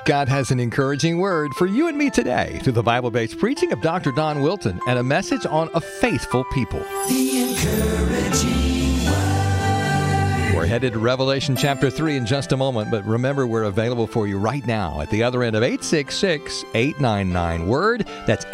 God has an encouraging word for you and me today through the Bible-based preaching of Dr. Don Wilton and a message on a faithful people. The encouraging word. We're headed to Revelation chapter 3 in just a moment, but remember we're available for you right now at the other end of 866-899-WORD. That's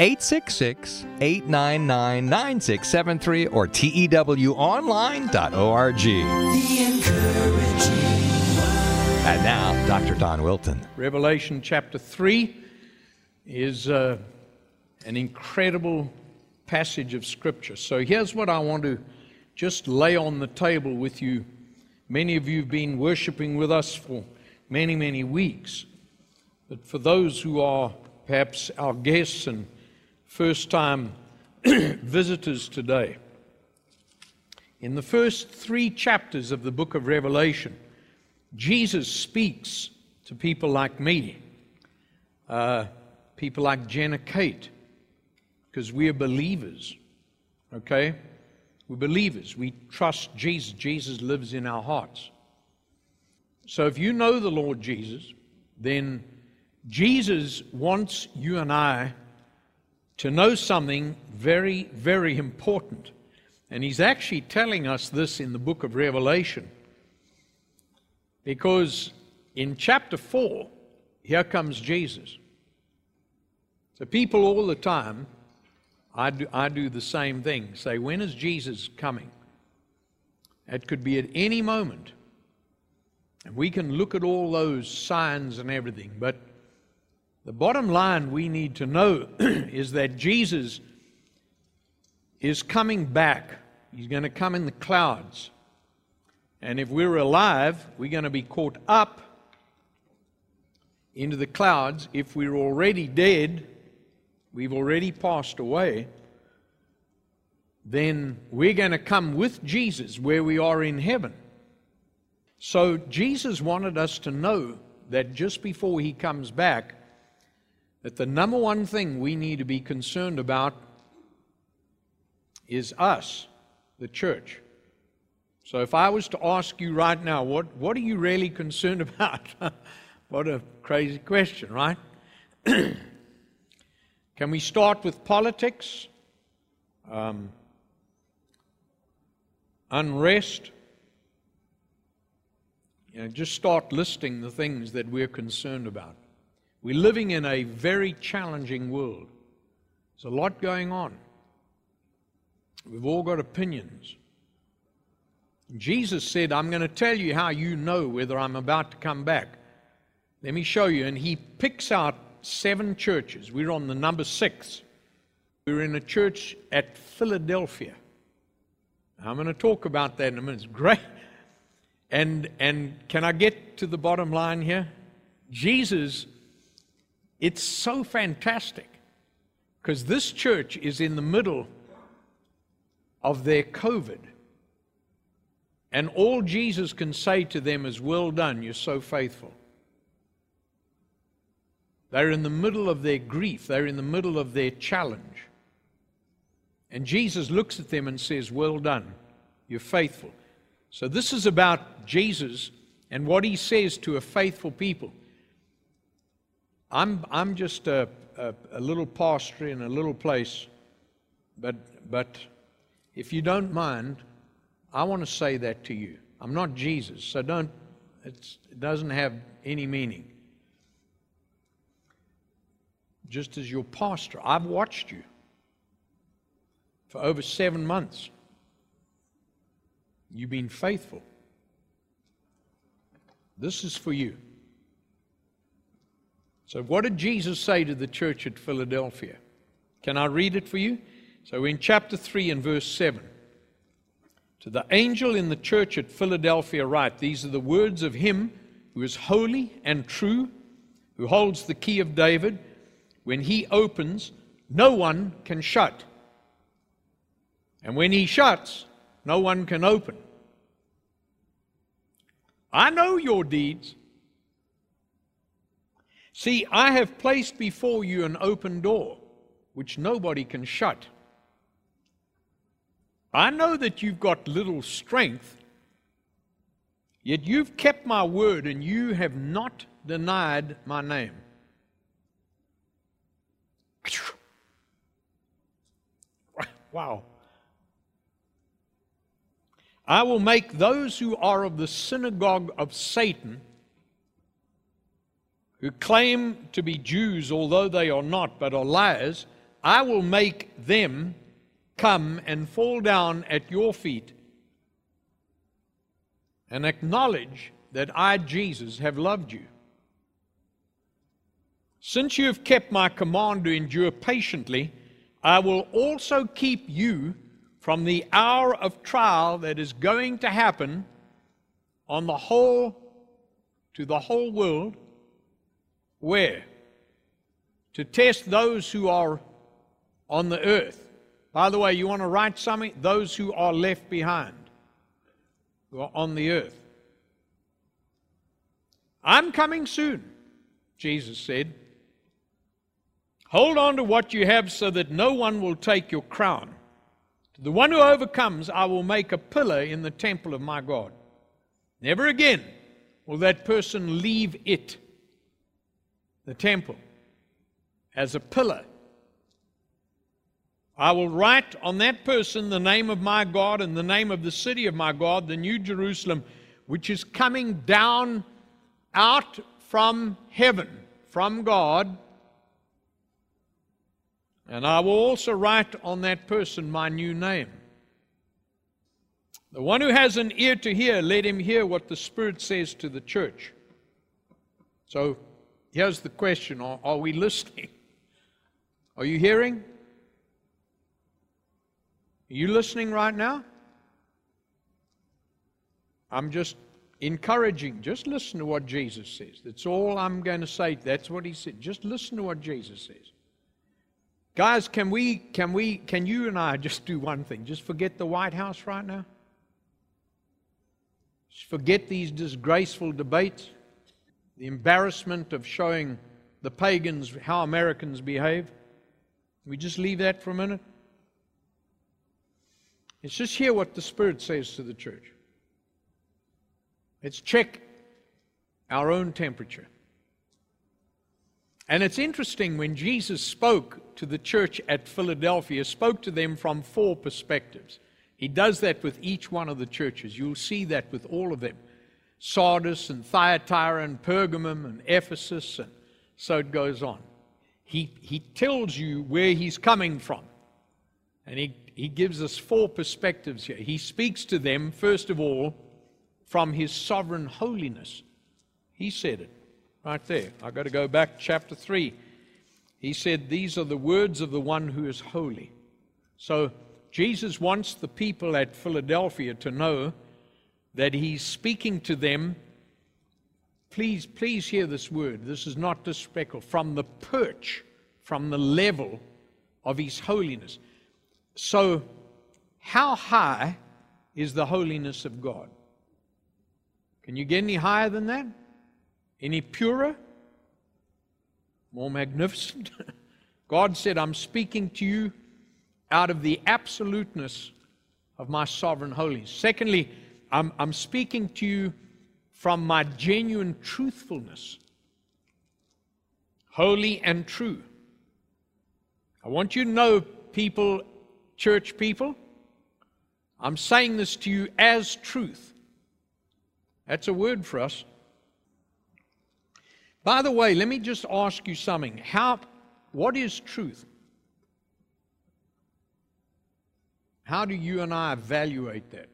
866-899-9673 or tewonline.org. The encouraging. And now, Dr. Don Wilton. Revelation chapter 3 is an incredible passage of Scripture. So here's what I want to just lay on the table with you. Many of you have been worshiping with us for many, many weeks. But for those who are perhaps our guests and first-time visitors today, in the first 3 chapters of the book of Revelation, Jesus speaks to people like me, people like Jenna Kate, because we are believers, okay? We're believers. We trust Jesus. Jesus lives in our hearts. So if you know the Lord Jesus, then Jesus wants you and I to know something very, very important. And He's actually telling us this in the book of Revelation. Because in chapter 4, here comes Jesus. So people all the time, I do the same thing. Say, when is Jesus coming? It could be at any moment. And we can look at all those signs and everything. But the bottom line we need to know is that Jesus is coming back. He's going to come in the clouds. And if we're alive, we're going to be caught up into the clouds. If we're already dead, we've already passed away, then we're going to come with Jesus where we are in heaven. So Jesus wanted us to know that just before He comes back, that the number one thing we need to be concerned about is us, the church. So if I was to ask you right now, what are you really concerned about? What a crazy question, right? Can we start with politics? Unrest? Just start listing the things that we're concerned about. We're living in a very challenging world. There's a lot going on. We've all got opinions. Jesus said, I'm going to tell you how you know whether I'm about to come back. Let me show you. And He picks out 7 churches. We're on the number 6. We're in a church at Philadelphia. I'm going to talk about that in a minute. It's great. And can I get to the bottom line here? Jesus, it's so fantastic because this church is in the middle of their COVID. And all Jesus can say to them is, well done, you're so faithful. They're in the middle of their grief. They're in the middle of their challenge. And Jesus looks at them and says, well done, you're faithful. So this is about Jesus and what He says to a faithful people. I'm just a little pastor in a little place, but if you don't mind, I want to say that to you. I'm not Jesus, so it doesn't have any meaning. Just as your pastor, I've watched you for over 7 months. You've been faithful. This is for you. So what did Jesus say to the church at Philadelphia? Can I read it for you? So in chapter 3 and verse 7. To the angel in the church at Philadelphia write, these are the words of Him who is holy and true, who holds the key of David. When He opens, no one can shut. And when He shuts, no one can open. I know your deeds. See, I have placed before you an open door, which nobody can shut. I know that you've got little strength, Yet you've kept my word, and you have not denied my name. Wow. I will make those who are of the synagogue of Satan, who claim to be Jews, although they are not, but are liars, I will make them come and fall down at your feet and acknowledge that I, Jesus, have loved you. Since you have kept my command to endure patiently, I will also keep you from the hour of trial that is going to happen to the whole world. Where? To test those who are on the earth. By the way, you want to write something? Those who are left behind, who are on the earth. I'm coming soon, Jesus said. Hold on to what you have so that no one will take your crown. To the one who overcomes, I will make a pillar in the temple of my God. Never again will that person leave it, the temple, as a pillar. I will write on that person the name of my God and the name of the city of my God, the New Jerusalem, which is coming down out from heaven, from God. And I will also write on that person my new name. The one who has an ear to hear, let him hear what the Spirit says to the church. So here's the question. Are we listening? Are you hearing? Are you listening right now? I'm just encouraging. Just listen to what Jesus says. That's all I'm going to say. That's what he said. Just listen to what Jesus says. Guys, can you and I just do one thing? Just forget the White House right now. Just forget these disgraceful debates, the embarrassment of showing the pagans how Americans behave. Can we just leave that for a minute? Let's just hear what the Spirit says to the church. Let's check our own temperature. And it's interesting, when Jesus spoke to the church at Philadelphia, spoke to them from 4 perspectives. He does that with each one of the churches. You'll see that with all of them. Sardis and Thyatira and Pergamum and Ephesus, and so it goes on. He tells you where he's coming from. And he gives us 4 perspectives here. He speaks to them, first of all, from his sovereign holiness. He said it. Right there. I've got to go back, chapter 3. He said, these are the words of the one who is holy. So Jesus wants the people at Philadelphia to know that he's speaking to them. Please hear this word. This is not disrespectful. From the perch, from the level of his holiness. So how high is the holiness of God? Can you get any higher than that? Any purer? More magnificent? God said, I'm speaking to you out of the absoluteness of my sovereign holiness. Secondly, I'm speaking to you from my genuine truthfulness. Holy and true. I want you to know, people, church people, I'm saying this to you as truth. That's a word for us. By the way, let me just ask you something. What is truth? How do you and I evaluate that?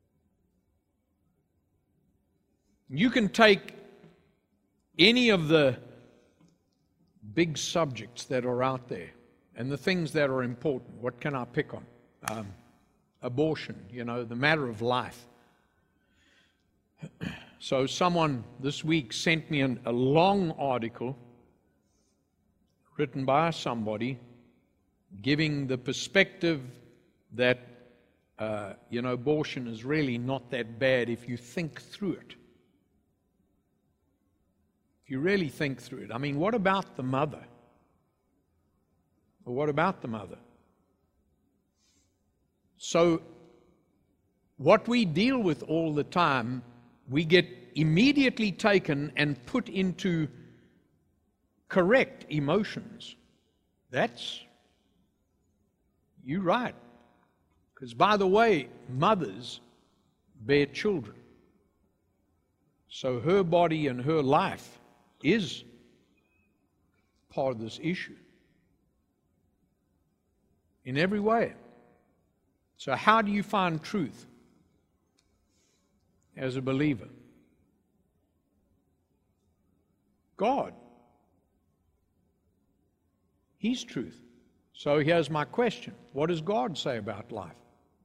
You can take any of the big subjects that are out there and the things that are important. What can I pick on? Abortion, the matter of life. So someone this week sent me a long article written by somebody giving the perspective that, abortion is really not that bad if you think through it. If you really think through it. I mean, what about the mother? Or what about the mother? So, what we deal with all the time we get immediately taken and put into correct emotions. You're right. Because, by the way, mothers bear children. So her body and her life is part of this issue in every way. So how do you find truth as a believer? God. He's truth. So here's my question. What does God say about life?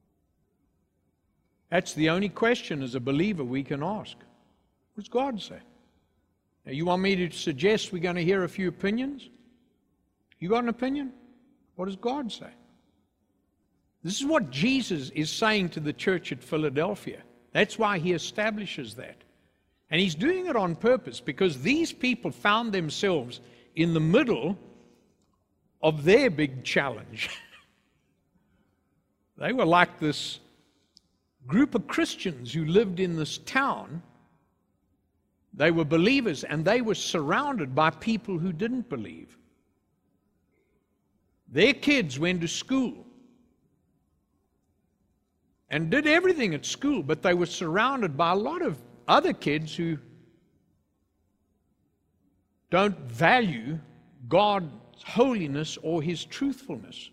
That's the only question as a believer we can ask. What does God say? Now, you want me to suggest we're going to hear a few opinions? You got an opinion? What does God say? This is what Jesus is saying to the church at Philadelphia. That's why he establishes that. And he's doing it on purpose because these people found themselves in the middle of their big challenge. They were like this group of Christians who lived in this town. They were believers and they were surrounded by people who didn't believe. Their kids went to school and did everything at school, but they were surrounded by a lot of other kids who don't value God's holiness or His truthfulness.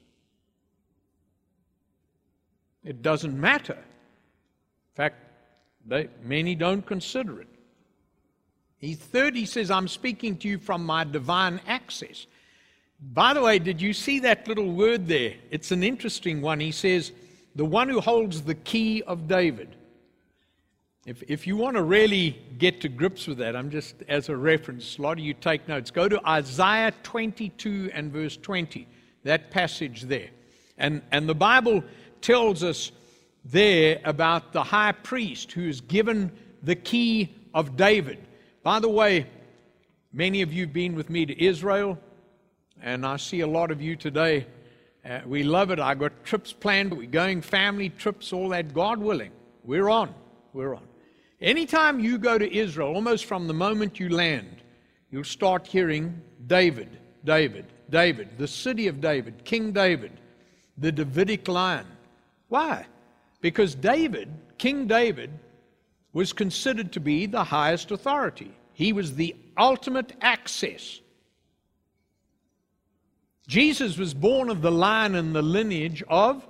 It doesn't matter. In fact, many don't consider it. He says, I'm speaking to you from my divine access. By the way, did you see that little word there? It's an interesting one. He says, the one who holds the key of David. If you want to really get to grips with that, I'm just, as a reference, a lot of you take notes. Go to Isaiah 22 and verse 20, that passage there. And the Bible tells us there about the high priest who is given the key of David. By the way, many of you have been with me to Israel, and I see a lot of you today. We love it. I've got trips planned. We're going family trips, all that. God willing, we're on. Anytime you go to Israel, almost from the moment you land, you'll start hearing David, the city of David, King David, the Davidic line. Why? Because King David, was considered to be the highest authority. He was the ultimate access. Jesus was born of the line and the lineage of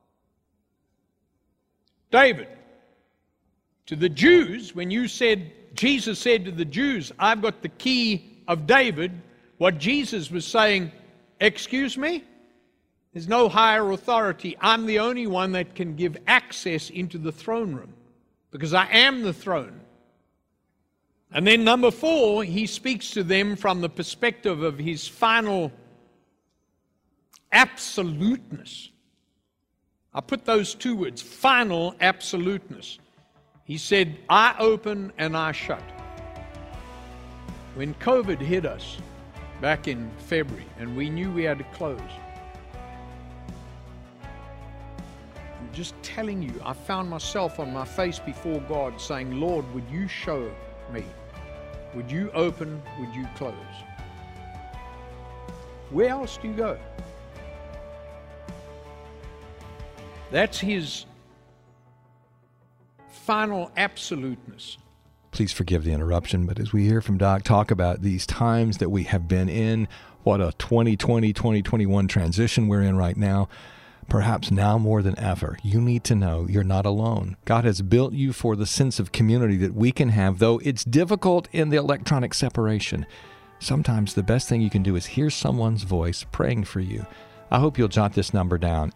David. To the Jews, when Jesus said to the Jews, I've got the key of David, what Jesus was saying, excuse me? There's no higher authority. I'm the only one that can give access into the throne room because I am the throne. And then number 4, he speaks to them from the perspective of his final absoluteness. I put those 2 words, final absoluteness. He said, I open and I shut. When COVID hit us back in February and we knew we had to close, I'm just telling you, I found myself on my face before God saying, Lord, would you show me? Would you open? Would you close? Where else do you go? That's his final absoluteness. Please forgive the interruption, but as we hear from Doc talk about these times that we have been in, what a 2020, 2021 transition we're in right now, perhaps now more than ever, you need to know you're not alone. God has built you for the sense of community that we can have, though it's difficult in the electronic separation. Sometimes the best thing you can do is hear someone's voice praying for you. I hope you'll jot this number down,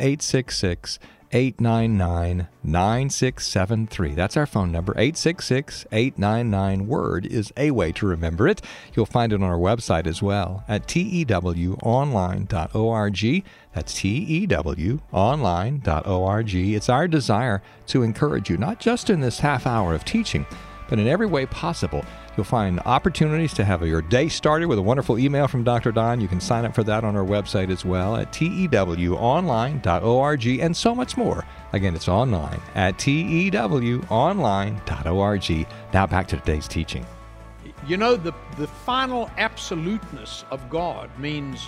866-899-9673. That's our phone number, 866-899-WORD is a way to remember it. You'll find it on our website as well at tewonline.org. That's tewonline.org. It's our desire to encourage you, not just in this half hour of teaching, but in every way possible, You'll find opportunities to have your day started with a wonderful email from Dr. Don. You can sign up for that on our website as well at tewonline.org, and so much more. Again, it's online at tewonline.org. Now back to today's teaching. You know, the final absoluteness of God means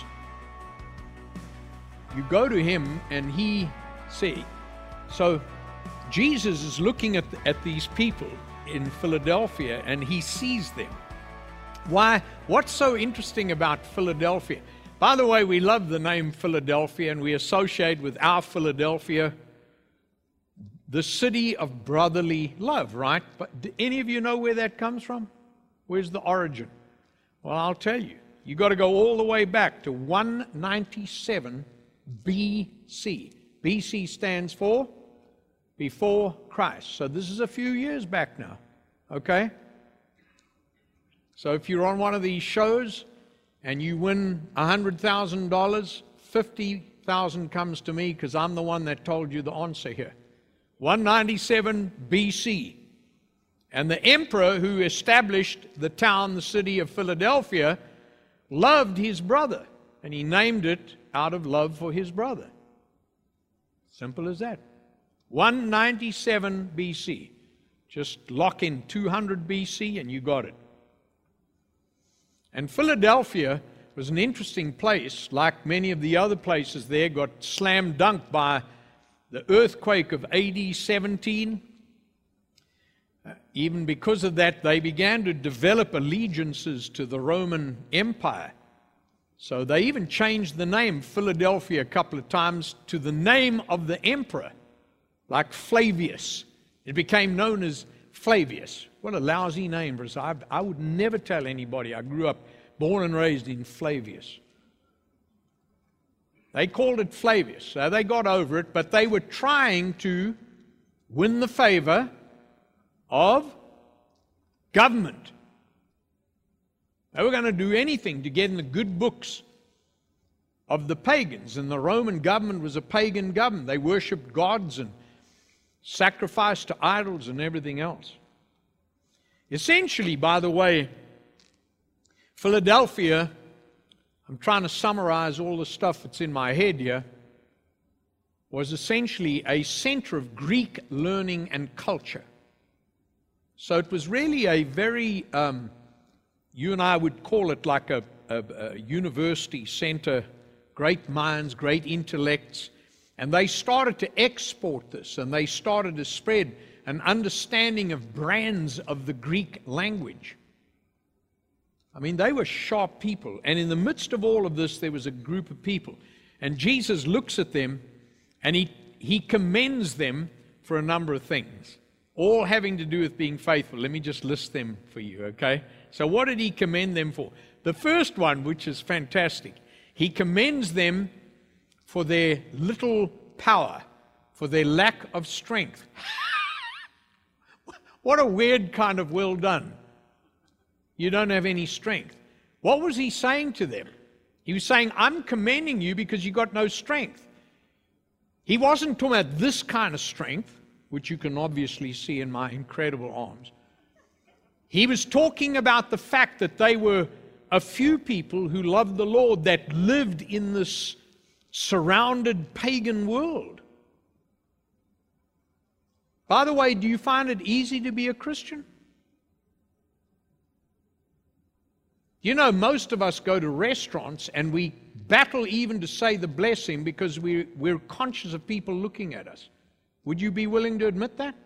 you go to Him and He see. So Jesus is looking at these people in Philadelphia and He sees them. Why? What's so interesting about Philadelphia? By the way, we love the name Philadelphia, and we associate with our Philadelphia the city of brotherly love, right? But do any of you know where that comes from? Where's the origin? Well, I'll tell you. You got to go all the way back to 197 BC. BC stands for before Christ. So this is a few years back now. Okay? So if you're on one of these shows and you win $100,000, $50,000 comes to me because I'm the one that told you the answer here. 197 BC. And the emperor who established the town, the city of Philadelphia, loved his brother, and he named it out of love for his brother. Simple as that. 197 BC. Just lock in 200 BC and you got it. And Philadelphia was an interesting place. Like many of the other places there, got slam dunked by the earthquake of AD 17. Even because of that, they began to develop allegiances to the Roman Empire. So they even changed the name Philadelphia a couple of times to the name of the emperor, like Flavius. It became known as Flavius. What a lousy name for us. I would never tell anybody I grew up, born and raised in Flavius. They called it Flavius, so they got over it, but they were trying to win the favor of government. They were going to do anything to get in the good books of the pagans, and the Roman government was a pagan government. They worshipped gods and sacrificed to idols and everything else. Essentially, by the way, Philadelphia, I'm trying to summarize all the stuff that's in my head here, was essentially a center of Greek learning and culture. So it was really a very, you and I would call it like a university center, great minds, great intellects, and they started to export this, and they started to spread an understanding of brands of the Greek language. I mean, they were sharp people, and in the midst of all of this, there was a group of people, and Jesus looks at them, and he commends them for a number of things, all having to do with being faithful. Let me just list them for you, okay? So what did he commend them for? The first one, which is fantastic, he commends them for their little power, for their lack of strength. What a weird kind of well done. You don't have any strength. What was he saying to them? He was saying, I'm commending you because you got no strength. He wasn't talking about this kind of strength, which you can obviously see in my incredible arms. He was talking about the fact that they were a few people who loved the Lord that lived in this surrounded pagan world. By the way, do you find it easy to be a Christian? You know, most of us go to restaurants and we battle even to say the blessing because we're conscious of people looking at us. Would you be willing to admit that?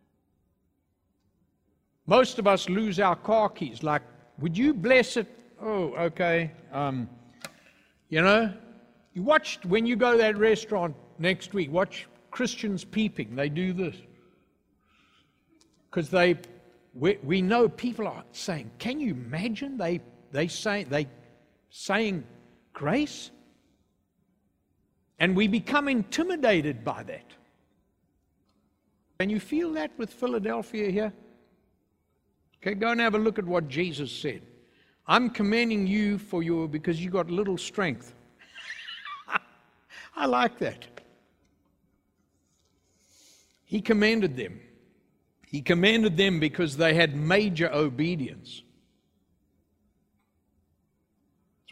Most of us lose our car keys. Like, would you bless it? Oh, okay. You know, you watched, when you go to that restaurant next week, watch Christians peeping. They do this. Because we know people are saying, can you imagine they saying grace? And we become intimidated by that. Can you feel that with Philadelphia here? Okay, go and have a look at what Jesus said. I'm commending you because you got little strength. I like that. He commended them. He commended them because they had major obedience.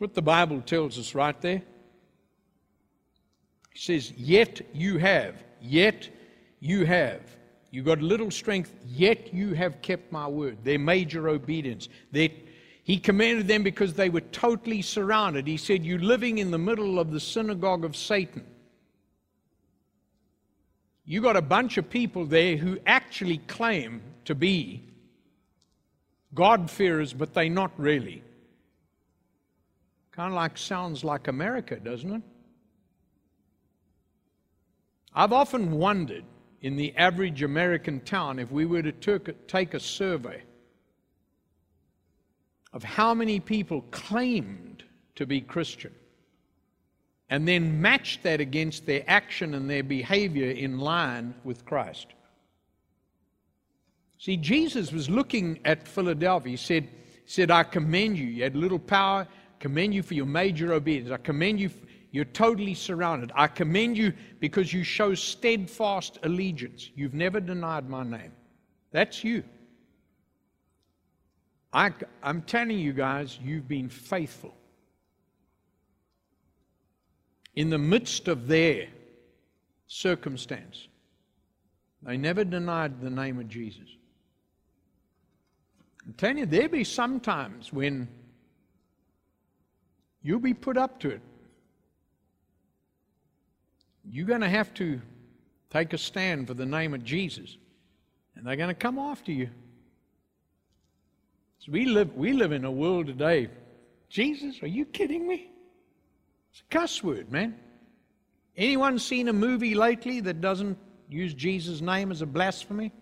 That's what the Bible tells us right there. He says, yet you have. You got little strength, yet you have kept my word. Their major obedience. He commanded them because they were totally surrounded. He said, you're living in the middle of the synagogue of Satan. You got a bunch of people there who actually claim to be God-fearers, but they're not really. Kind of like sounds like America, doesn't it? I've often wondered in the average American town if we were to take a survey of how many people claimed to be Christian and then matched that against their action and their behavior in line with Christ. See, Jesus was looking at Philadelphia. He said, I commend you. You had little power. Commend you for your major obedience. I commend you. You're totally surrounded. I commend you because you show steadfast allegiance. You've never denied my name. That's you. I'm telling you guys, you've been faithful. In the midst of their circumstance, they never denied the name of Jesus. I'm telling you, there'll be some times when you'll be put up to it. You're going to have to take a stand for the name of Jesus, and they're going to come after you. So we live in a world today. Jesus, are you kidding me? It's a cuss word, man. Anyone seen a movie lately that doesn't use Jesus' name as a blasphemy?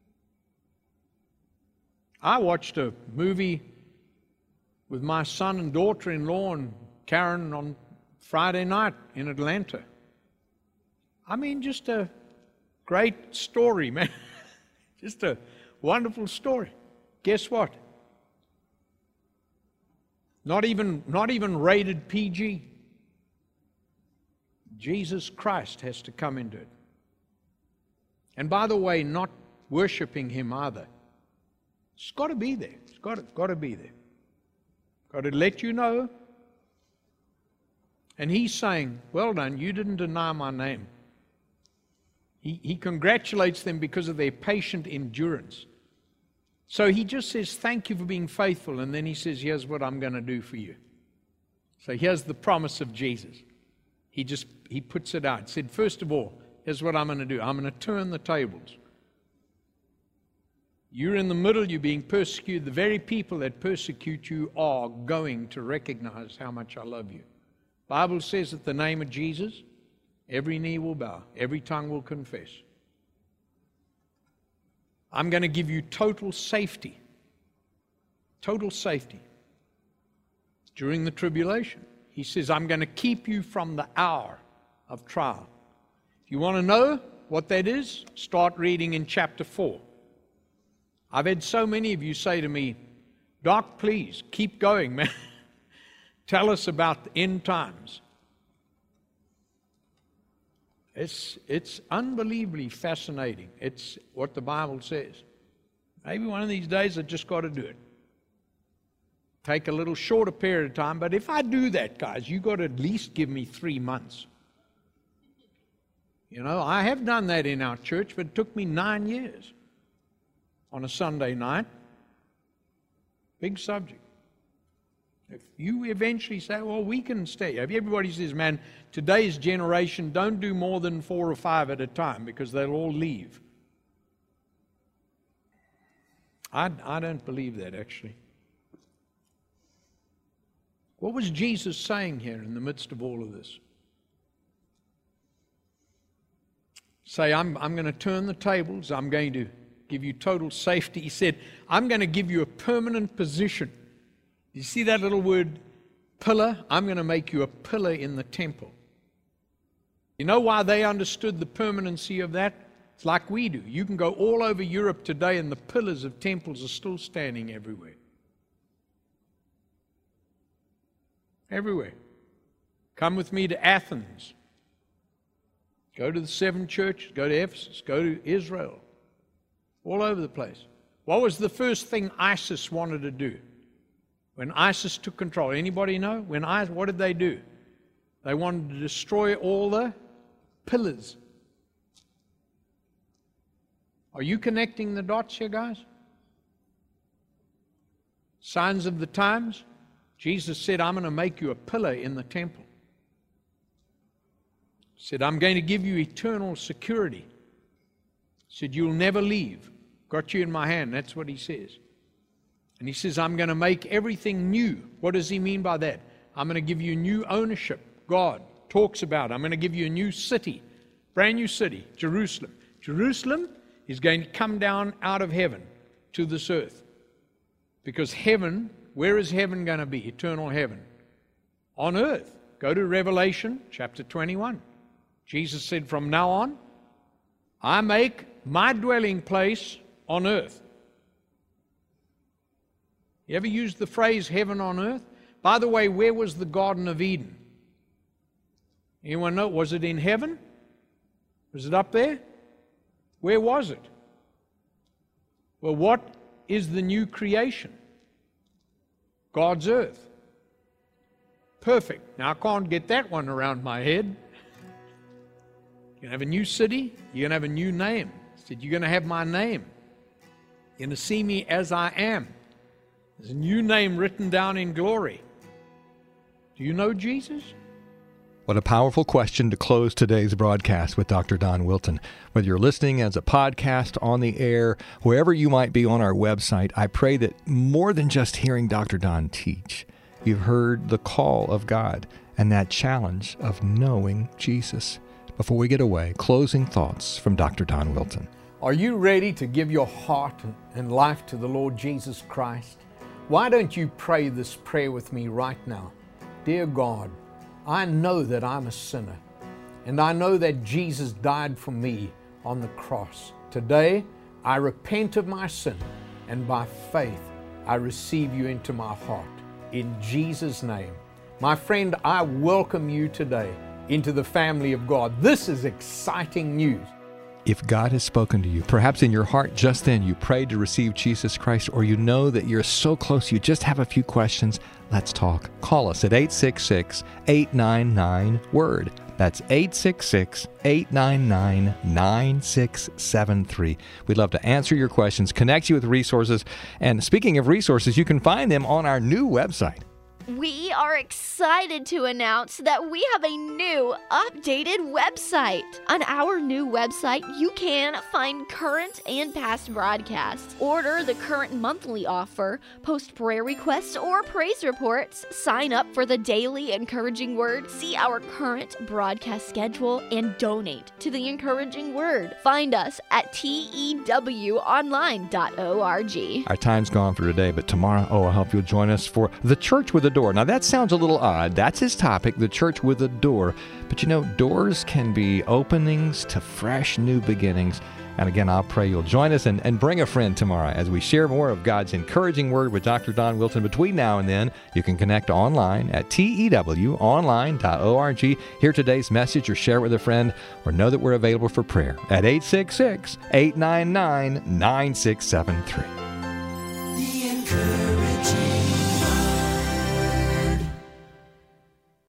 I watched a movie with my son and daughter-in-law and Karen on Friday night in Atlanta. I mean, just a great story, man. Just a wonderful story. Guess what? Not even rated PG. Jesus Christ has to come into it. And by the way, not worshiping Him either. It's got to be there. It's got to be there. Got to let you know. And He's saying, well done, you didn't deny my name. He congratulates them because of their patient endurance. So He just says, thank you for being faithful. And then He says, here's what I'm going to do for you. So here's the promise of Jesus. He puts it out. He said, first of all, here's what I'm going to do. I'm going to turn the tables. You're in the middle, you're being persecuted. The very people that persecute you are going to recognize how much I love you. The Bible says that the name of Jesus, every knee will bow, every tongue will confess. I'm going to give you total safety. Total safety. During the tribulation. He says, I'm going to keep you from the hour of trial. If you want to know what that is, start reading in chapter 4. I've had so many of you say to me, Doc, please, keep going, man. Tell us about the end times. It's unbelievably fascinating. It's what the Bible says. Maybe one of these days I just got to do it. Take a little shorter period of time, but if I do that, guys, you got to at least give me 3 months. You know, I have done that in our church, but it took me 9 years on a Sunday night. Big subject. If you eventually say, well, we can stay. Everybody says, man, today's generation don't do more than 4 or 5 at a time because they'll all leave. I don't believe that, actually. What was Jesus saying here in the midst of all of this? Say, I'm going to turn the tables. I'm going to give you total safety. He said, I'm going to give you a permanent position. You see that little word, pillar? I'm going to make you a pillar in the temple. You know why they understood the permanency of that? It's like we do. You can go all over Europe today and the pillars of temples are still standing everywhere. Everywhere. Come with me to Athens. Go to the 7 churches. Go to Ephesus. Go to Israel. All over the place. What was the first thing ISIS wanted to do? When ISIS took control, anybody know? What did they do? They wanted to destroy all the pillars. Are you connecting the dots here, guys? Signs of the times. Jesus said, I'm going to make you a pillar in the temple. He said, I'm going to give you eternal security. He said, you'll never leave. Got you in my hand. That's what he says. And he says, I'm going to make everything new. What does he mean by that? I'm going to give you new ownership. God talks about, I'm going to give you a new city, brand new city, Jerusalem. Jerusalem is going to come down out of heaven to this earth. Because heaven, where is heaven going to be? Eternal heaven. On earth. Go to Revelation chapter 21. Jesus said, from now on, I make my dwelling place on earth. You ever used the phrase heaven on earth? By the way, where was the Garden of Eden? Anyone know? Was it in heaven? Was it up there? Where was it? Well, what is the new creation? God's earth. Perfect. Now, I can't get that one around my head. You're going to have a new city. You're going to have a new name. He said, you're going to have my name. You're going to see me as I am. There's a new name written down in glory. Do you know Jesus? What a powerful question to close today's broadcast with Dr. Don Wilton. Whether you're listening as a podcast, on the air, wherever you might be on our website, I pray that more than just hearing Dr. Don teach, you've heard the call of God and that challenge of knowing Jesus. Before we get away, closing thoughts from Dr. Don Wilton. Are you ready to give your heart and life to the Lord Jesus Christ? Why don't you pray this prayer with me right now? Dear God, I know that I'm a sinner, and I know that Jesus died for me on the cross. Today, I repent of my sin, and by faith, I receive you into my heart. In Jesus' name. My friend, I welcome you today into the family of God. This is exciting news. If God has spoken to you, perhaps in your heart just then you prayed to receive Jesus Christ, or you know that you're so close you just have a few questions, let's talk. Call us at 866-899-WORD. That's 866-899-9673. We'd love to answer your questions, connect you with resources. And speaking of resources, you can find them on our new website. We are excited to announce that we have a new, updated website. On our new website, you can find current and past broadcasts, order the current monthly offer, post prayer requests or praise reports, sign up for the daily Encouraging Word, see our current broadcast schedule, and donate to the Encouraging Word. Find us at tewonline.org. Our time's gone for today, but tomorrow, I hope you'll join us for The Church with a Door. Now, that sounds a little odd. That's his topic, the church with a door. But you know, doors can be openings to fresh new beginnings. And again, I'll pray you'll join us and bring a friend tomorrow as we share more of God's encouraging word with Dr. Don Wilton. Between now and then, you can connect online at tewonline.org. Hear today's message or share it with a friend, or know that we're available for prayer at 866-899-9673.